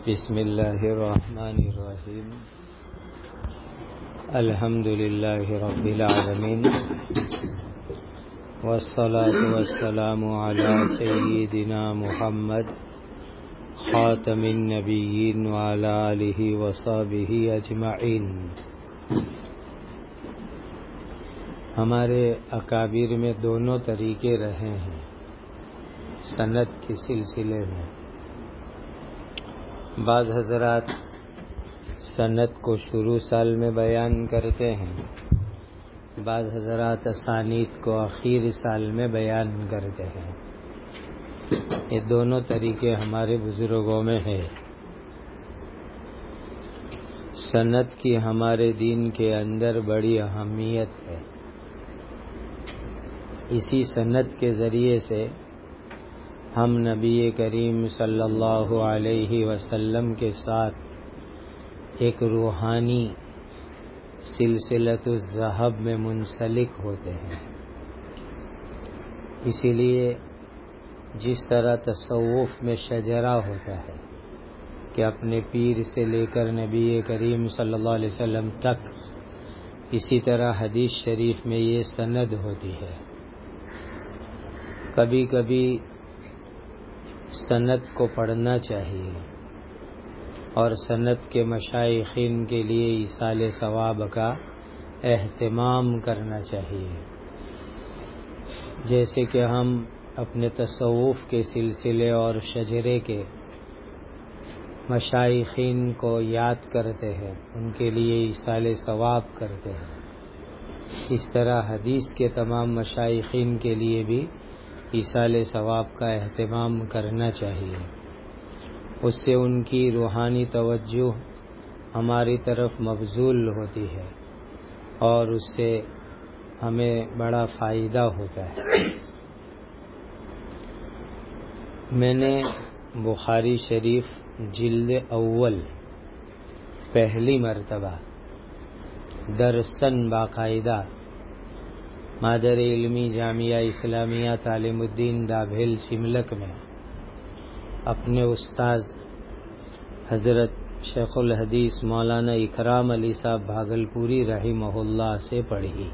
بسم اللہ الرحمن الرحیم الحمد للہ رب العالمین والصلاة والسلام علی سیدنا محمد خاتم النبیین وعلی آلہ وصحبہ اجمعین۔ ہمارے اکابر میں دونوں طریقے رہے ہیں سند کے سلسلے میں۔ بعض حضرات سند کو شروع سال میں بیان کرتے ہیں، بعض حضرات اسانید کو آخر سال میں بیان کرتے ہیں۔ یہ دونوں طریقے ہمارے بزرگوں میں ہیں۔ سند کی ہمارے دین کے اندر بڑی اہمیت ہے۔ اسی سند کے ذریعے سے ہم نبی کریم صلی اللہ علیہ وسلم کے ساتھ ایک روحانی سلسلۃ الذہب میں منسلک ہوتے ہیں۔ اسی لیے جس طرح تصوف میں شجرہ ہوتا ہے کہ اپنے پیر سے لے کر نبی کریم صلی اللہ علیہ وسلم تک، اسی طرح حدیث شریف میں یہ سند ہوتی ہے۔ کبھی کبھی سند کو پڑھنا چاہیے اور سند کے مشائخین کے لیے ایصال ثواب کا اہتمام کرنا چاہیے۔ جیسے کہ ہم اپنے تصوف کے سلسلے اور شجرے کے مشائخین کو یاد کرتے ہیں، ان کے لیے ایصال ثواب کرتے ہیں، اس طرح حدیث کے تمام مشائخین کے لیے بھی ایصال ثواب کا اہتمام کرنا چاہیے۔ اس سے ان کی روحانی توجہ ہماری طرف مبذول ہوتی ہے اور اس سے ہمیں بڑا فائدہ ہوتا ہے۔ میں نے بخاری شریف جلد اول پہلی مرتبہ درسن باقاعدہ مادر علمی جامعہ اسلامیہ تعلیم الدین ڈابھیل سملک میں اپنے استاذ حضرت شیخ الحدیث مولانا اکرام علی صاحب بھاگلپوری رحمہ اللہ سے پڑھی۔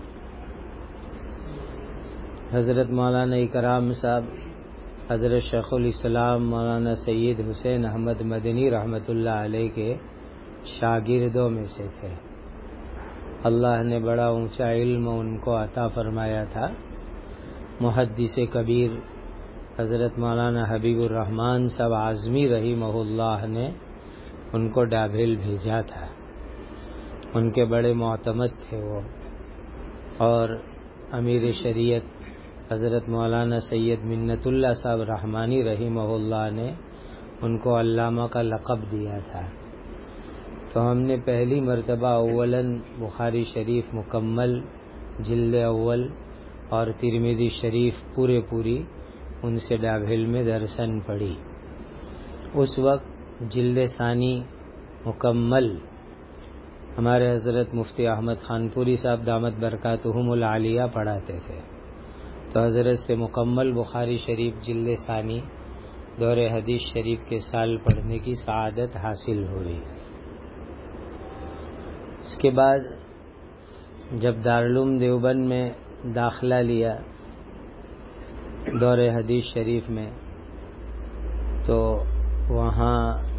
حضرت مولانا اکرام صاحب حضرت شیخ الاسلام مولانا سید حسین احمد مدنی رحمۃ اللہ علیہ کے شاگردوں میں سے تھے۔ اللہ نے بڑا اونچا علم ان کو عطا فرمایا تھا۔ محدث کبیر حضرت مولانا حبیب الرحمن صاحب اعظمی رحمہ اللہ نے ان کو ڈابھیل بھیجا تھا۔ ان کے بڑے معتمد تھے وہ، اور امیر شریعت حضرت مولانا سید منت اللہ صاحب رحمانی رحمہ اللہ نے ان کو علامہ کا لقب دیا تھا۔ تو ہم نے پہلی مرتبہ اولاً بخاری شریف مکمل جلد اول اور ترمذی شریف پوری ان سے ڈابھیل میں درسن پڑھی۔ اس وقت جلد ثانی مکمل ہمارے حضرت مفتی احمد خان پوری صاحب دامت برکاتہم العالیہ پڑھاتے تھے، تو حضرت سے مکمل بخاری شریف جلد ثانی دور حدیث شریف کے سال پڑھنے کی سعادت حاصل ہوئی۔ اس کے بعد جب دارالعلوم دیوبند میں داخلہ لیا دور حدیث شریف میں، تو وہاں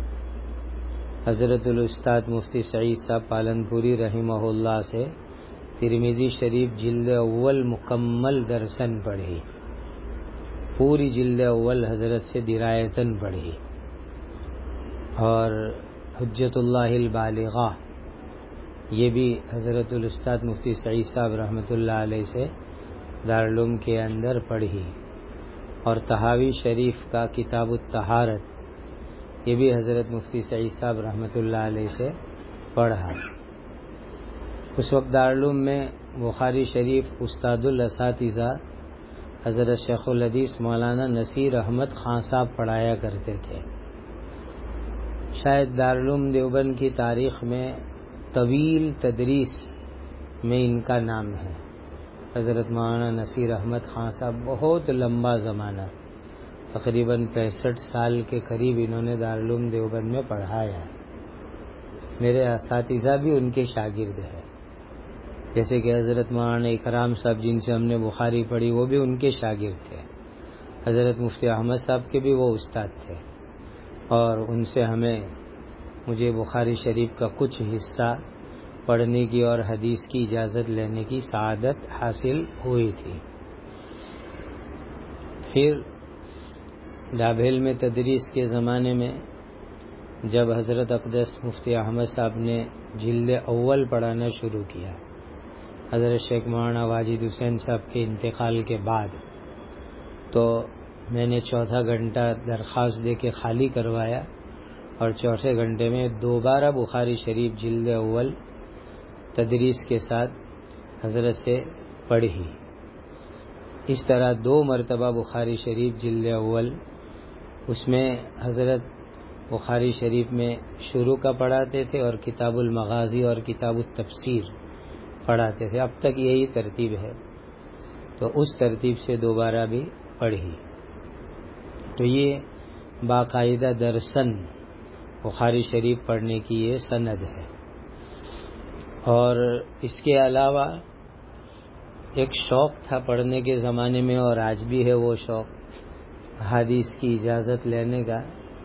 حضرت الاستاد مفتی سعید صاحب پالنپوری رحمہ اللہ سے ترمذی شریف جلد اول مکمل درسن پڑھی، پوری جلد اول حضرت سے درایتاً پڑھی، اور حجت اللہ البالغہ یہ بھی حضرت الاستاد مفتی سعید صاحب رحمۃ اللہ علیہ سے دارالعلوم کے اندر پڑھی، اور طحاوی شریف کا کتاب الطہارت یہ بھی حضرت مفتی سعید صاحب رحمۃ اللہ علیہ سے پڑھا۔ اس وقت دارالعلوم میں بخاری شریف استاد الاساتذہ حضرت شیخ الحدیث مولانا نصیر احمد خان صاحب پڑھایا کرتے تھے۔ شاید دارالعلوم دیوبند کی تاریخ میں طویل تدریس میں ان کا نام ہے۔ حضرت مولانا نصیر احمد خان صاحب بہت لمبا زمانہ تقریباً 65 سال کے قریب انہوں نے دارالعلوم دیوبند میں پڑھایا ہے. میرے اساتذہ بھی ان کے شاگرد ہیں، جیسے کہ حضرت مولانا اکرام صاحب جن سے ہم نے بخاری پڑھی وہ بھی ان کے شاگرد تھے. حضرت مفتی احمد صاحب کے بھی وہ استاد تھے، اور ان سے مجھے بخاری شریف کا کچھ حصہ پڑھنے کی اور حدیث کی اجازت لینے کی سعادت حاصل ہوئی تھی. پھر ڈابھیل میں تدریس کے زمانے میں جب حضرت اقدس مفتی احمد صاحب نے جلد اول پڑھانا شروع کیا حضرت شیخ مولانا واجد حسین صاحب کے انتقال کے بعد، تو میں نے چوتھا گھنٹہ درخواست دے کے خالی کروایا اور چوتھے گھنٹے میں دوبارہ بخاری شریف جلد اول تدریس کے ساتھ حضرت سے پڑھی. اس طرح 2 مرتبہ بخاری شریف جلد اول، اس میں حضرت بخاری شریف میں شروع کا پڑھاتے تھے اور کتاب المغازی اور کتاب التفسیر پڑھاتے تھے. اب تک یہی ترتیب ہے، تو اس ترتیب سے دوبارہ بھی پڑھی. تو یہ باقاعدہ درسن بخاری شریف پڑھنے کی یہ سند ہے. اور اس کے علاوہ ایک شوق تھا پڑھنے کے زمانے میں، اور آج بھی ہے وہ شوق، حدیث کی اجازت لینے کا،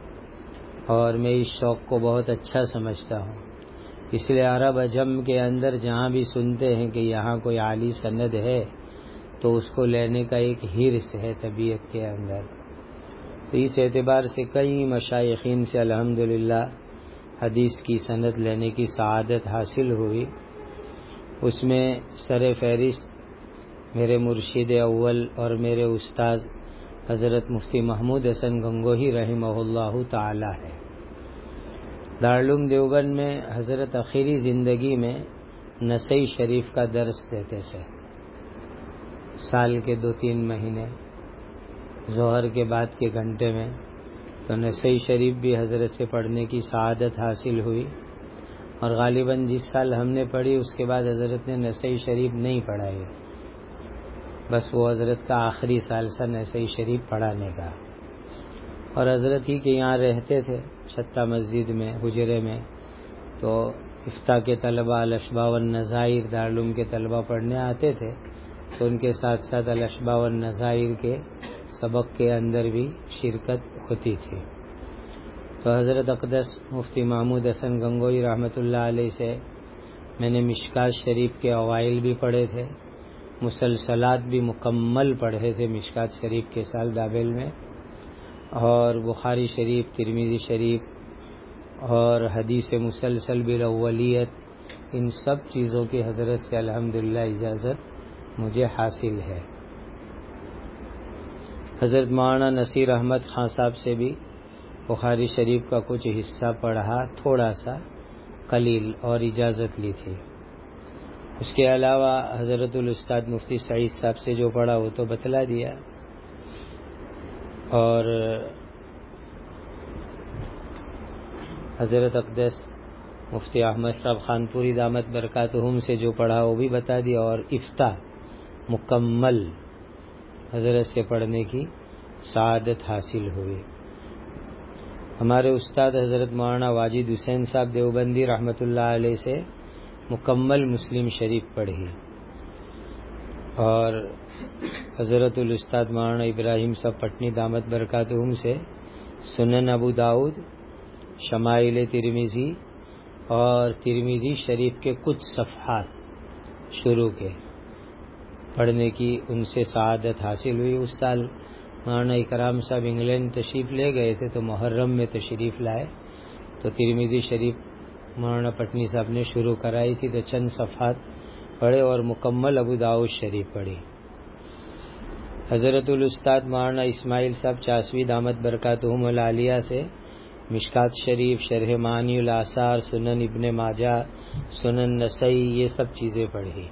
اور میں اس شوق کو بہت اچھا سمجھتا ہوں. اس لیے عرب عجم کے اندر جہاں بھی سنتے ہیں کہ یہاں کوئی عالی سند ہے تو اس کو لینے کا ایک حرص ہے طبیعت کے اندر. تو اس اعتبار سے کئی مشائخین سے الحمدللہ حدیث کی سند لینے کی سعادت حاصل ہوئی. اس میں سر فہرست میرے مرشد اول اور میرے استاد حضرت مفتی محمود حسن گنگوہی رحمہ اللہ تعالی ہے. دارالعلوم دیوبند میں حضرت آخری زندگی میں نسائی شریف کا درس دیتے تھے. سال کے 2-3 مہینے ظہر کے بعد کے گھنٹے میں، تو نسائی شریف بھی حضرت سے پڑھنے کی سعادت حاصل ہوئی. اور غالباً جس سال ہم نے پڑھی اس کے بعد حضرت نے نسائی شریف نہیں پڑھائی، بس وہ حضرت کا آخری سال سا نسائی شریف پڑھانے کا. اور حضرت ہی کے یہاں رہتے تھے چھتہ مسجد میں حجرے میں، تو افتاء کے طلبہ الاشباء والنظائر دارالعلوم کے طلبہ پڑھنے آتے تھے، تو ان کے ساتھ ساتھ الاشباء والنظائر کے سبق کے اندر بھی شرکت ہوتی تھی. تو حضرت اقدس مفتی محمود حسن گنگوئی رحمۃ اللہ علیہ سے میں نے مشکات شریف کے اوائل بھی پڑھے تھے، مسلسلات بھی مکمل پڑھے تھے مشکات شریف کے سال ڈابھیل میں، اور بخاری شریف، ترمذی شریف اور حدیث مسلسل بالاولیت، ان سب چیزوں کی حضرت سے الحمدللہ اجازت مجھے حاصل ہے. حضرت مولانا نصیر احمد خان صاحب سے بھی بخاری شریف کا کچھ حصہ پڑھا، تھوڑا سا قلیل، اور اجازت لی تھی. اس کے علاوہ حضرت الاستاد مفتی سعید صاحب سے جو پڑھا وہ تو بتلا دیا. اور حضرت اقدس مفتی احمد صاحب خانپوری دامت برکاتہم سے جو پڑھا وہ بھی بتا دیا. اور افتاء مکمل حضرت سے پڑھنے کی سعادت حاصل ہوئی. ہمارے استاد حضرت مولانا واجد حسین صاحب دیوبندی رحمۃ اللہ علیہ سے مکمل مسلم شریف پڑھی، اور حضرت الاستاد مولانا ابراہیم صاحب پٹنی دامت برکاتہم سے سنن ابو داؤد، شمائل ترمذی اور ترمذی شریف کے کچھ صفحات شروع کے پڑھنے کی ان سے سعادت حاصل ہوئی. اس سال مولانا اکرام صاحب انگلینڈ تشریف لے گئے تھے تو محرم میں تشریف لائے، تو ترمذی شریف مولانا پٹنی صاحب نے شروع کرائی تھی، تو چند صفحات پڑھے اور مکمل ابو داؤد شریف پڑھی. حضرت الاستاد مولانا اسماعیل صاحب چاسوی دامت برکاتہم العالیہ سے مشکات شریف، شرح معانی الاثار، سنن ابن ماجہ، سنن نسائی، یہ سب چیزیں پڑھی.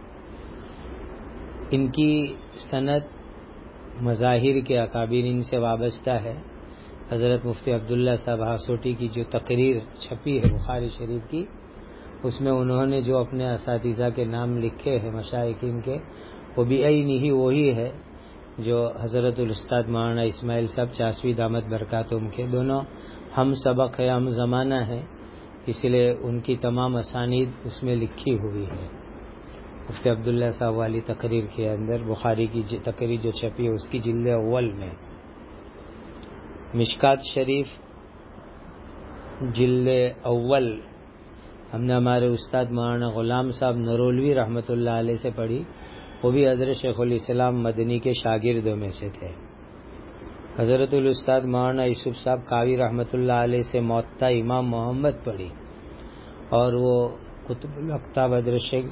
ان کی سند مظاہر کے اکابرین سے وابستہ ہے. حضرت مفتی عبداللہ صاحب ہاسوٹی کی جو تقریر چھپی ہے بخاری شریف کی، اس میں انہوں نے جو اپنے اساتذہ کے نام لکھے ہیں مشائخین کے، وہ بھی عین ہی وہی ہے جو حضرت الاستاد مولانا اسماعیل صاحب چاسوی دامت برکاتہم کے دونوں ہم سبق ہے، ہم زمانہ ہے، اس لیے ان کی تمام اسانید اس میں لکھی ہوئی ہے۔ مفتی عبداللہ صاحب والی تقریر کے اندر بخاری کی تقریر جو چھپی ہے اس کی جلد اول میں، مشکات شریف جلد اول ہم نے ہمارے استاد مولانا غلام صاحب نرولوی رحمۃ اللہ علیہ سے پڑھی، وہ بھی حضرت شیخ الاسلام مدنی کے شاگردوں میں سے تھے۔ حضرت الاستاد مولانا یوسف صاحب کاوی رحمۃ اللہ علیہ سے موطا امام محمد پڑھی، اور وہ قطب الاقطاب حضرت شیخ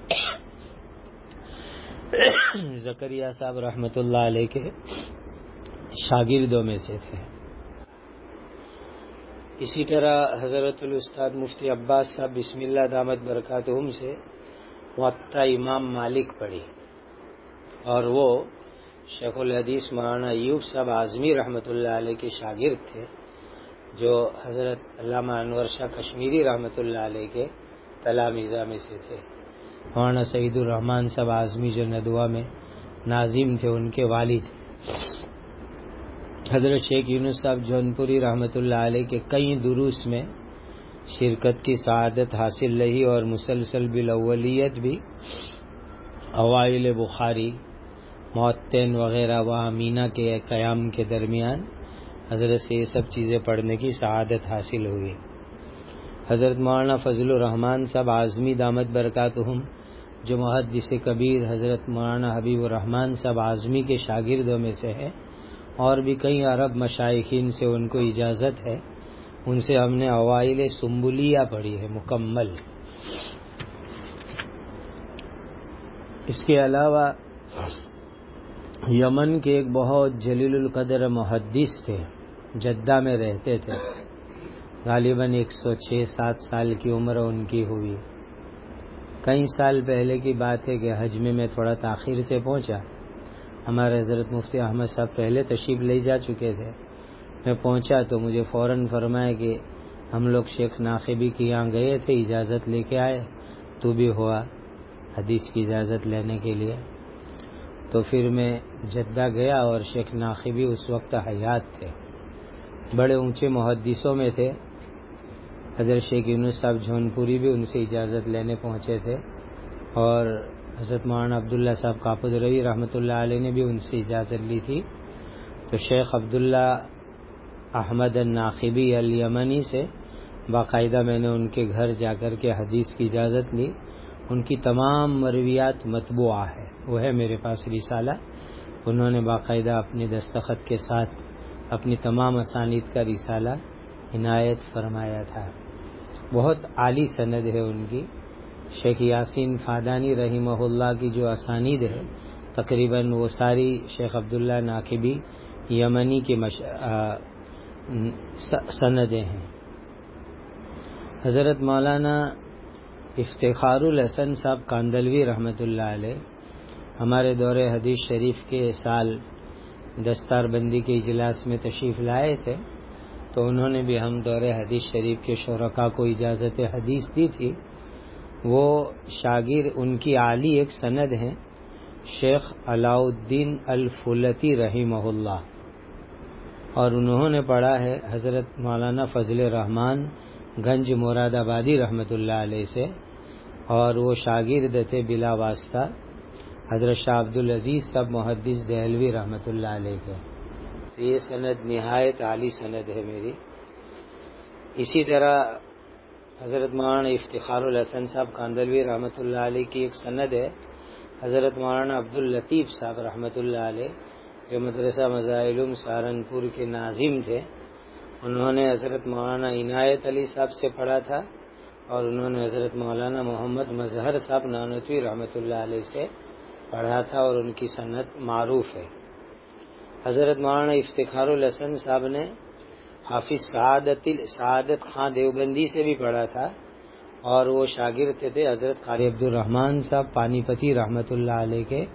زکریا صاحب رحمۃ اللہ علیہ کے شاگردوں میں سے تھے۔ اسی طرح حضرت الاستاد مفتی عباس صاحب بسم اللہ دامت برکاتہم سے موطا امام مالک پڑھی، اور وہ شیخ الحدیث مولانا ایوب صاحب اعظمی رحمۃ اللہ علیہ کے شاگرد تھے، جو حضرت علامہ انور شاہ کشمیری رحمۃ اللہ علیہ کے تلامذہ میں سے تھے۔ مولانا سعید الرحمن صاحب اعظمی جو ندوہ میں ناظم تھے، ان کے والد حضرت شیخ یونس صاحب جونپوری رحمۃ اللہ علیہ کے کئی دروس میں شرکت کی سعادت حاصل رہی، اور مسلسل بالاولیت بھی اوائل بخاری، معتین وغیرہ و امینہ کے قیام کے درمیان حضرت سے یہ سب چیزیں پڑھنے کی سعادت حاصل ہوئی۔ حضرت مولانا فضل الرحمن صاحب اعظمی دامت برکاتہم جو محدث کبیر حضرت مولانا حبیب الرحمن صاحب اعظمی کے شاگردوں میں سے ہے، اور بھی کئی عرب مشائخین سے ان کو اجازت ہے، ان سے ہم نے اوائل سنبولیہ پڑھی ہے مکمل۔ اس کے علاوہ یمن کے ایک بہت جلیل القدر محدث تھے، جدہ میں رہتے تھے، غالباً 106-107 سال کی عمر ان کی ہوئی۔ کئی سال پہلے کی بات ہے کہ حج میں تھوڑا تاخیر سے پہنچا، ہمارے حضرت مفتی احمد صاحب پہلے تشریف لے جا چکے تھے۔ میں پہنچا تو مجھے فوراً فرمایا کہ ہم لوگ شیخ ناقبی کے یہاں گئے تھے، اجازت لے کے آئے، تو بھی ہوا حدیث کی اجازت لینے کے لیے۔ تو پھر میں جدہ گیا، اور شیخ ناقبی اس وقت حیات تھے، بڑے اونچے محدثوں میں تھے۔ حضرت شیخ یونس صاحب جونپوری بھی ان سے اجازت لینے پہنچے تھے، اور حضرت مولانا عبداللہ صاحب کاپدروی رحمۃ اللہ علیہ نے بھی ان سے اجازت لی تھی۔ تو شیخ عبداللہ احمد الناقبی الیمنی سے باقاعدہ میں نے ان کے گھر جا کر کے حدیث کی اجازت لی۔ ان کی تمام مرویات مطبوعہ ہے، وہ ہے میرے پاس رسالہ، انہوں نے باقاعدہ اپنے دستخط کے ساتھ اپنی تمام اسانید کا رسالہ عنایت فرمایا تھا۔ بہت عالی سند ہے ان کی۔ شیخ یاسین فادانی رحمہ اللہ کی جو اسانید ہے تقریباً وہ ساری شیخ عبداللہ ناقبی یمنی کی سندیں ہیں۔ حضرت مولانا افتخار الحسن صاحب کاندلوی رحمۃ اللہ علیہ ہمارے دور حدیث شریف کے سال دستار بندی کے اجلاس میں تشریف لائے تھے، تو انہوں نے بھی ہم دور حدیث شریف کے شرکاء کو اجازت حدیث دی تھی۔ وہ شاگرد ان کی عالی ایک سند ہیں شیخ علاء الدین الفلتی رحمہ اللہ، اور انہوں نے پڑھا ہے حضرت مولانا فضل الرحمن گنج مراد آبادی رحمۃ اللہ علیہ سے، اور وہ شاگرد تھے بلا واسطہ حضرت شاہ عبدالعزیز صاحب محدث دہلوی رحمۃ اللہ علیہ کے۔ یہ سند نہایت عالی سند ہے میری۔ اسی طرح حضرت مولانا افتخار الحسن صاحب کاندلوی رحمۃ اللہ علیہ کی ایک سند ہے حضرت مولانا عبداللطیف صاحب رحمۃ اللہ علیہ جو مدرسہ مظاہر سہارنپور کے ناظم تھے، انہوں نے حضرت مولانا عنایت علی صاحب سے پڑھا تھا، اور انہوں نے حضرت مولانا محمد مظہر صاحب نانوتوی رحمۃ اللہ علیہ سے پڑھا تھا، اور ان کی سند معروف ہے۔ حضرت مولانا افتخار الحسن صاحب نے حافظ سعادت خان دیوبندی سے بھی پڑھا تھا، اور وہ شاگرد تھے حضرت قاری عبد الرحمن صاحب پانی پتی رحمۃ اللہ علیہ کے۔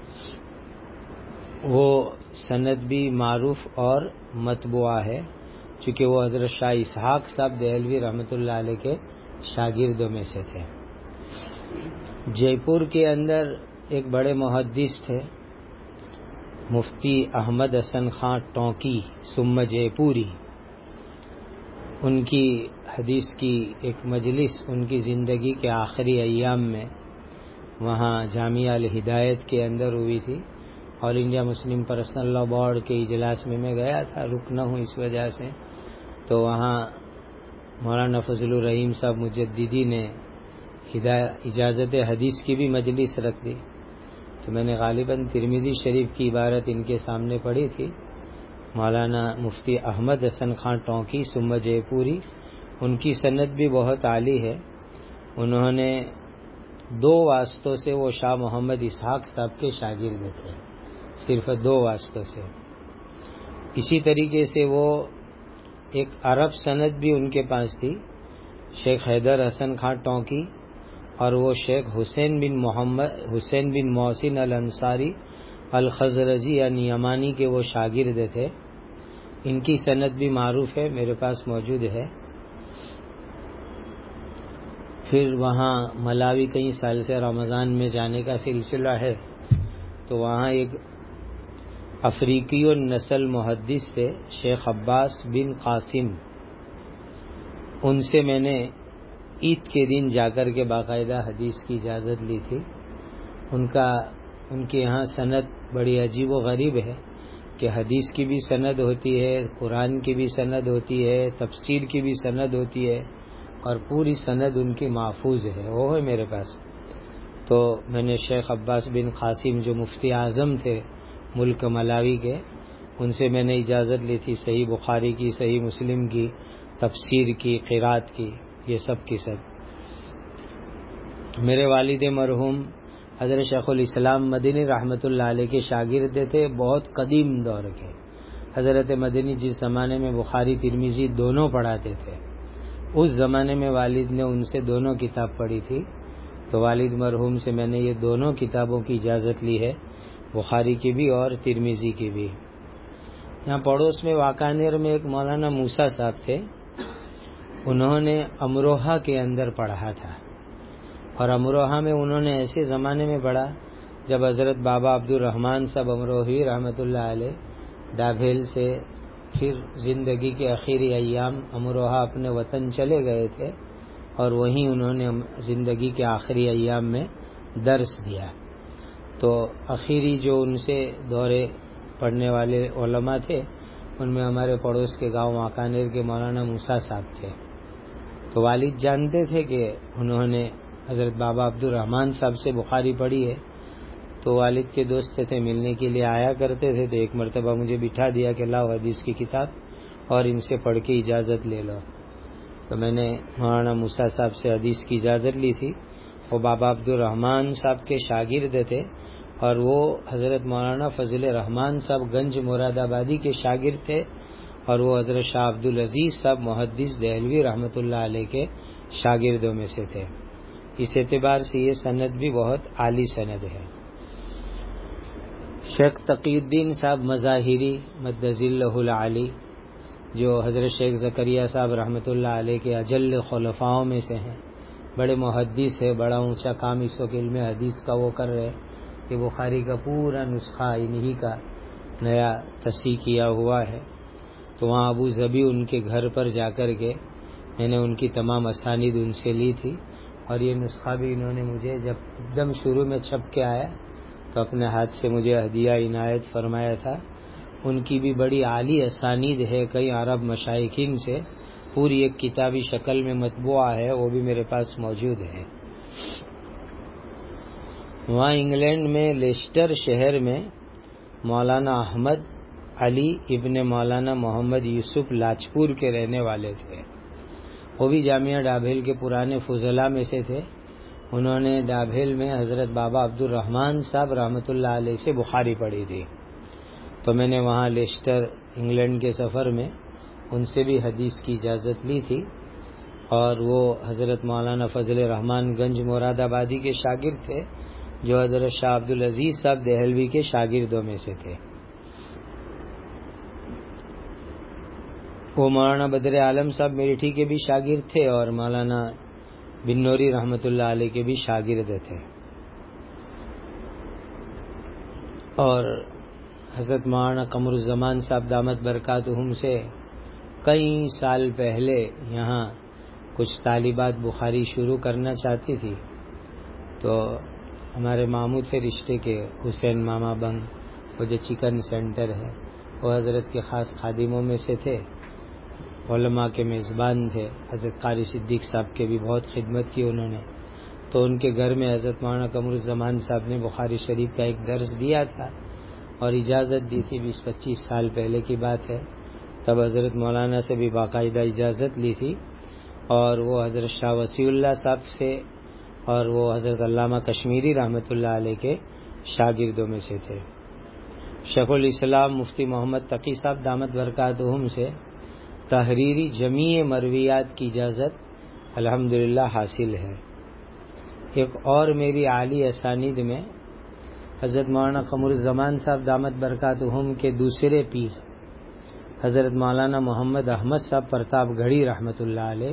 وہ سند بھی معروف اور مطبوعہ ہے، چونکہ وہ حضرت شاہ اسحاق صاحب دہلوی رحمۃ اللہ علیہ کے شاگردوں میں سے تھے۔ جے پور کے اندر ایک بڑے محدث تھے مفتی احمد حسن خان ٹونکی ثم جے پوری، ان کی حدیث کی ایک مجلس ان کی زندگی کے آخری ایام میں وہاں جامعہ الہدایت کے اندر ہوئی تھی. All India Muslim personal law board کے اجلاس میں گیا تھا، رکنا ہوں اس وجہ سے. تو وہاں مولانا فضل الرحیم صاحب مجددی نے اجازت حدیث کی بھی مجلس رکھ دی. تو میں نے غالباً ترمذی شریف کی عبارت ان کے سامنے پڑھی تھی. مولانا مفتی احمد حسن خان ٹونکی ثم جے پوری، ان کی سند بھی بہت عالی ہے. انہوں نے 2 واسطوں سے وہ شاہ محمد اسحاق صاحب کے شاگرد تھے، صرف 2 واسطوں سے. اسی طریقے سے وہ ایک عرب سند بھی ان کے پاس تھی، شیخ حیدر حسن خان ٹونکی، اور وہ شیخ حسین بن محسن الانصاری الخزرجی یعنی یمانی کے وہ شاگرد تھے. ان کی سند بھی معروف ہے، میرے پاس موجود ہے. پھر وہاں ملاوی کئی سال سے رمضان میں جانے کا سلسلہ ہے، تو وہاں ایک افریقی نسل محدث تھے شیخ عباس بن قاسم. ان سے میں نے عید کے دن جا کر کے باقاعدہ حدیث کی اجازت لی تھی. ان کے یہاں سند بڑی عجیب و غریب ہے کہ حدیث کی بھی سند ہوتی ہے، قرآن کی بھی سند ہوتی ہے، تفسیر کی بھی سند ہوتی ہے، اور پوری سند ان کی محفوظ ہے. وہ ہے میرے پاس. تو میں نے شیخ عباس بن قاسم جو مفتی اعظم تھے ملک ملاوی کے، ان سے میں نے اجازت لی تھی صحیح بخاری کی، صحیح مسلم کی، تفسیر کی، قرات کی، یہ سب کی سب. میرے والد مرحوم حضرت شیخ الاسلام مدنی رحمۃ اللہ علیہ کے شاگرد تھے، بہت قدیم دور کے. حضرت مدنی جس زمانے میں بخاری ترمذی دونوں پڑھاتے تھے، اس زمانے میں والد نے ان سے دونوں کتاب پڑھی تھی. تو والد مرحوم سے میں نے یہ دونوں کتابوں کی اجازت لی ہے، بخاری کی بھی اور ترمذی کی بھی. یہاں پڑوس میں واکانیر میں ایک مولانا موسیٰ صاحب تھے، انہوں نے امروہہ کے اندر پڑھا تھا. اور امروہہ میں انہوں نے ایسے زمانے میں پڑھا جب حضرت بابا عبد الرحمن صاحب امروہی رحمۃ اللہ علیہ ڈابھیل سے پھر زندگی کے آخری ایام امروہہ اپنے وطن چلے گئے تھے، اور وہیں انہوں نے زندگی کے آخری ایام میں درس دیا. تو آخری جو ان سے دورے پڑھنے والے علماء تھے، ان میں ہمارے پڑوس کے گاؤں واکانیر کے مولانا موسیٰ صاحب تھے. تو والد جانتے تھے کہ انہوں نے حضرت بابا عبد الرحمن صاحب سے بخاری پڑھی ہے. تو والد کے دوست تھے، ملنے کے لیے آیا کرتے تھے. تو ایک مرتبہ مجھے بٹھا دیا کہ لاؤ حدیث کی کتاب اور ان سے پڑھ کے اجازت لے لو. تو میں نے مولانا موسیٰ صاحب سے حدیث کی اجازت لی تھی. وہ بابا عبد الرحمن صاحب کے شاگرد تھے، اور وہ حضرت مولانا فضل الرحمن صاحب گنج مراد آبادی کے شاگرد تھے، اور وہ حضرت شاہ عبدالعزیز صاحب محدث دہلوی رحمۃ اللہ علیہ کے شاگردوں میں سے تھے. اس اعتبار سے یہ سند بھی بہت عالی سند ہے. شیخ تقی الدین صاحب مظاہری مدذلہ العالی، جو حضرت شیخ زکریا صاحب رحمۃ اللہ علیہ کے اجل خلفاؤں میں سے ہیں، بڑے محدث ہے، بڑا اونچا کام اس وقت علم حدیث کا وہ کر رہے کہ بخاری کا پورا نسخہ انہی کا نیا تصحیح کیا ہوا ہے. تو وہاں ابو ظبی ان کے گھر پر جا کر کے میں نے ان کی تمام اسانید ان سے لی تھی، اور یہ نسخہ بھی انہوں نے مجھے جب ایک دم شروع میں چھپ کے آیا تو اپنے ہاتھ سے مجھے ہدیہ عنایت فرمایا تھا. ان کی بھی بڑی عالی اسانید ہے کئی عرب مشائخین سے، پوری ایک کتابی شکل میں مطبوعہ ہے، وہ بھی میرے پاس موجود ہے. وہاں انگلینڈ میں لیسٹر شہر میں مولانا احمد علی ابن مولانا محمد یوسف لاجپور کے رہنے والے تھے. وہ بھی جامعہ ڈابھیل کے پرانے فضلاء میں سے تھے. انہوں نے ڈابھیل میں حضرت بابا عبد الرحمن صاحب رحمۃ اللہ علیہ سے بخاری پڑھی تھی. تو میں نے وہاں لیسٹر انگلینڈ کے سفر میں ان سے بھی حدیث کی اجازت لی تھی، اور وہ حضرت مولانا فضل الرحمن گنج مراد آبادی کے شاگرد تھے، جو حضرت شاہ عبدالعزیز صاحب دہلوی کے شاگردوں میں سے تھے. وہ مولانا بدر عالم صاحب میرٹھی کے بھی شاگرد تھے، اور مولانا بن نوری رحمۃ اللہ علیہ کے بھی شاگرد تھے. اور حضرت مولانا قمر الزمان صاحب دامت برکاتہم سے کئی سال پہلے یہاں کچھ طالبات بخاری شروع کرنا چاہتی تھی، تو ہمارے ماموں تھے رشتے کے حسین ماما بنگ، وہ جو چکن سینٹر ہے، وہ حضرت کے خاص خادموں میں سے تھے، علماء کے میزبان تھے، حضرت قاری صدیق صاحب کے بھی بہت خدمت کی انہوں نے، تو ان کے گھر میں حضرت مولانا قمر الزمان صاحب نے بخاری شریف کا ایک درس دیا تھا اور اجازت دی تھی، 20-25 سال پہلے کی بات ہے، تب حضرت مولانا سے بھی باقاعدہ اجازت لی تھی، اور وہ حضرت شاہ وسیع اللہ صاحب سے اور وہ حضرت علامہ کشمیری رحمۃ اللہ علیہ کے شاگردوں میں سے تھے۔ شیخ الاسلام مفتی محمد تقی صاحب دامت برکاتہم سے تحریری جمیع مرویات کی اجازت الحمدللہ حاصل ہے۔ ایک اور میری عالی اسانید میں حضرت مولانا قمر الزمان صاحب دامت برکاتہم کے دوسرے پیر حضرت مولانا محمد احمد صاحب پرتاپ گڑھی رحمۃ اللہ علیہ،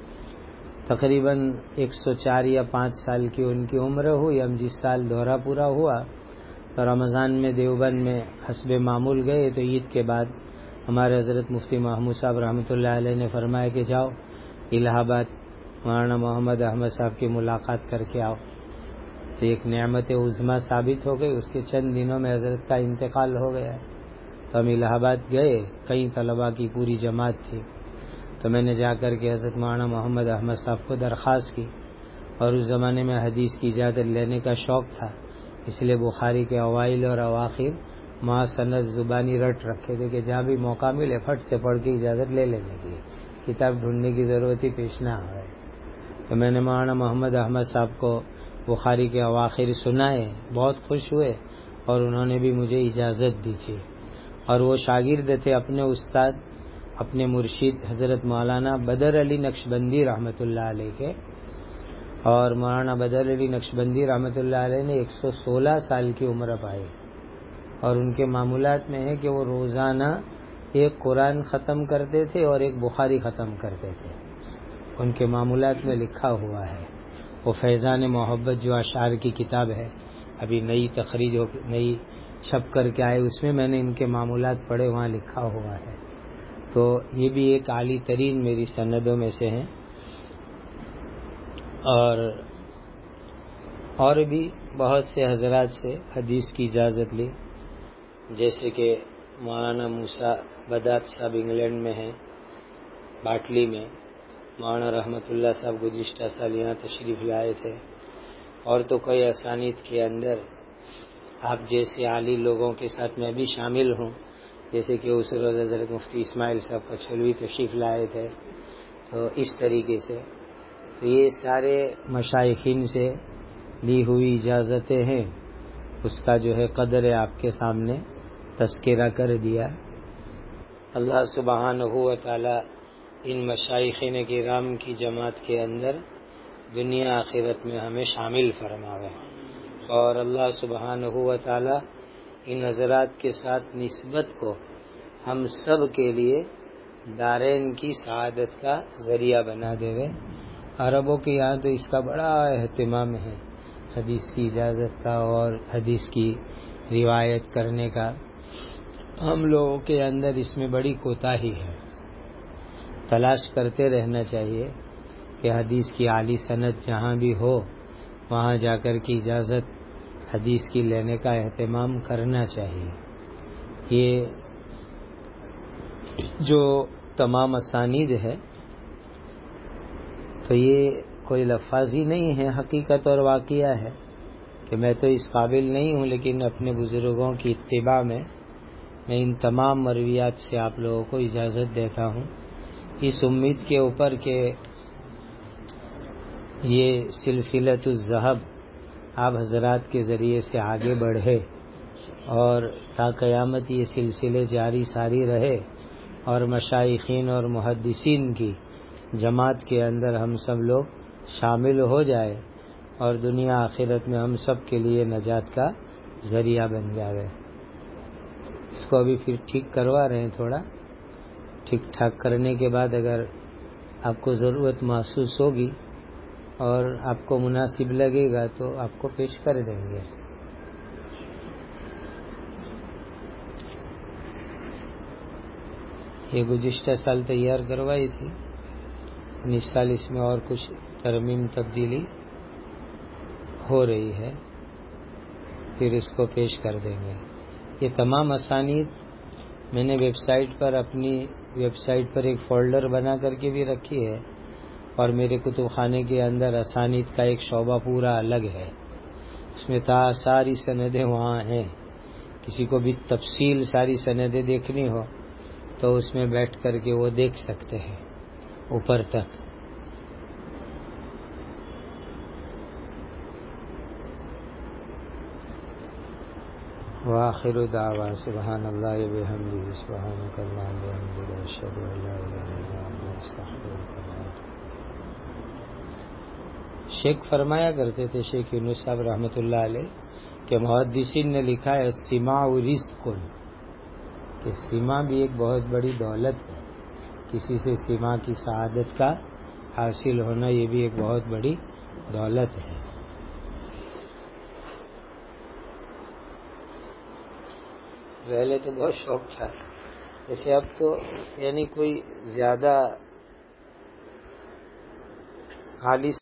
تقریباً 104 یا 5 سال کی ان کی عمر ہوئی، ہم جس سال دورہ پورا ہوا تو رمضان میں دیوبند میں حسب معمول گئے، تو عید کے بعد ہمارے حضرت مفتی محمود صاحب رحمۃ اللہ علیہ نے فرمایا کہ جاؤ الہ آباد مولانا محمد احمد صاحب کی ملاقات کر کے آؤ، تو ایک نعمت عظمیٰ ثابت ہو گئی۔ اس کے چند دنوں میں حضرت کا انتقال ہو گیا، تو ہم الہ آباد گئے، کئی طلباء کی پوری جماعت تھی، تو میں نے جا کر کے حضرت مولانا محمد احمد صاحب کو درخواست کی، اور اس زمانے میں حدیث کی اجازت لینے کا شوق تھا، اس لیے بخاری کے اوائل اور اواخر سند زبانی رٹ رکھے تھے کہ جہاں بھی موقع ملے پھٹ سے پڑھ کے اجازت لے لینے کی، کتاب ڈھونڈنے کی ضرورت ہی پیش نہ آئے۔ تو میں نے مولانا محمد احمد صاحب کو بخاری کے اواخر سنائے، بہت خوش ہوئے، اور انہوں نے بھی مجھے اجازت دی تھی، اور وہ شاگرد تھے اپنے استاد اپنے مرشد حضرت مولانا بدر علی نقشبندی رحمۃ اللہ علیہ کے، اور مولانا بدر علی نقشبندی رحمۃ اللہ علیہ نے 116 سال کی عمر پائی، اور ان کے معمولات میں ہے کہ وہ روزانہ ایک قرآن ختم کرتے تھے اور ایک بخاری ختم کرتے تھے، ان کے معمولات میں لکھا ہوا ہے۔ وہ فیضان محبت جو اشعار کی کتاب ہے، ابھی نئی تخریج ہو نئی چھپ کر کے آئے، اس میں میں نے ان کے معمولات پڑھے، وہاں لکھا ہوا ہے، تو یہ بھی ایک عالی ترین میری سندوں میں سے ہیں، اور بھی بہت سے حضرات سے حدیث کی اجازت لی، جیسے کہ مولانا موسیٰ بدات صاحب انگلینڈ میں ہیں، باٹلی میں، مولانا رحمت اللہ صاحب گزشتہ سال یہاں تشریف لائے تھے، اور تو کئی اسانید کے اندر آپ جیسے عالی لوگوں کے ساتھ میں بھی شامل ہوں، جیسے کہ اس روز حضرت مفتی اسماعیل صاحب کچھلوی تشریف لائے تھے، تو اس طریقے سے تو یہ سارے مشائخین سے لی ہوئی اجازتیں ہیں، اس کا جو ہے قدر آپ کے سامنے تذکرہ کر دیا۔ اللہ سبحانہ و تعالی ان مشائخین کرام کی جماعت کے اندر دنیا آخرت میں ہمیں شامل فرماوے، اور اللہ سبحانہ و تعالی ان حضرات کے ساتھ نسبت کو ہم سب کے لیے دارین کی سعادت کا ذریعہ بنا دے۔ عربوں کے یہاں تو اس کا بڑا اہتمام ہے، حدیث کی اجازت کا اور حدیث کی روایت کرنے کا، ہم لوگوں کے اندر اس میں بڑی کوتاہی ہے، تلاش کرتے رہنا چاہیے کہ حدیث کی عالی سند جہاں بھی ہو وہاں جا کر کی اجازت حدیث کی لینے کا اہتمام کرنا چاہیے۔ یہ جو تمام اسانید ہے تو یہ کوئی لفاظی نہیں ہے، حقیقت اور واقعہ ہے کہ میں تو اس قابل نہیں ہوں، لیکن اپنے بزرگوں کی اتباع میں ان تمام مرویات سے آپ لوگوں کو اجازت دیتا ہوں، اس امید کے اوپر کہ یہ سلسلۃ الذہب آپ حضرات کے ذریعے سے آگے بڑھے، اور تا قیامت یہ سلسلے جاری ساری رہے، اور مشائخین اور محدثین کی جماعت کے اندر ہم سب لوگ شامل ہو جائے، اور دنیا آخرت میں ہم سب کے لیے نجات کا ذریعہ بن جاوے۔ اس کو ابھی پھر ٹھیک کروا رہے ہیں، تھوڑا ٹھیک ٹھاک کرنے کے بعد اگر آپ کو ضرورت محسوس ہوگی اور آپ کو مناسب لگے گا تو آپ کو پیش کر دیں گے۔ یہ گزشتہ سال تیار کروائی تھی، اس سال اس میں اور کچھ ترمیم تبدیلی ہو رہی ہے، پھر اس کو پیش کر دیں گے۔ یہ تمام اسانید میں نے اپنی ویب سائٹ پر ایک فولڈر بنا کر کے بھی رکھی ہے، اور میرے کتب خانے کے اندر اسانید کا ایک شعبہ پورا الگ ہے، اس میں ساری سندیں وہاں ہیں۔ کسی کو بھی تفصیل ساری سندیں دیکھنی ہو تو اس میں بیٹھ کر کے وہ دیکھ سکتے ہیں اوپر تک۔ وآخر دعوا سبحان اللہ وبحمدہ سبحانک اللہم وبحمدک اشہد ان لا الہ الا انت استغفرک۔ شیخ فرمایا کرتے تھے، شیخ یونس صاحب رحمۃ اللہ علیہ، کہ محدثین نے لکھا ہے السماع رزق، کہ سماع بھی ایک بہت بڑی دولت ہے، کسی سے سماع کی سعادت کا حاصل ہونا یہ بھی ایک بہت بڑی دولت ہے۔ پہلے تو بہت شوق تھا، جیسے اب تو یعنی کوئی زیادہ حالی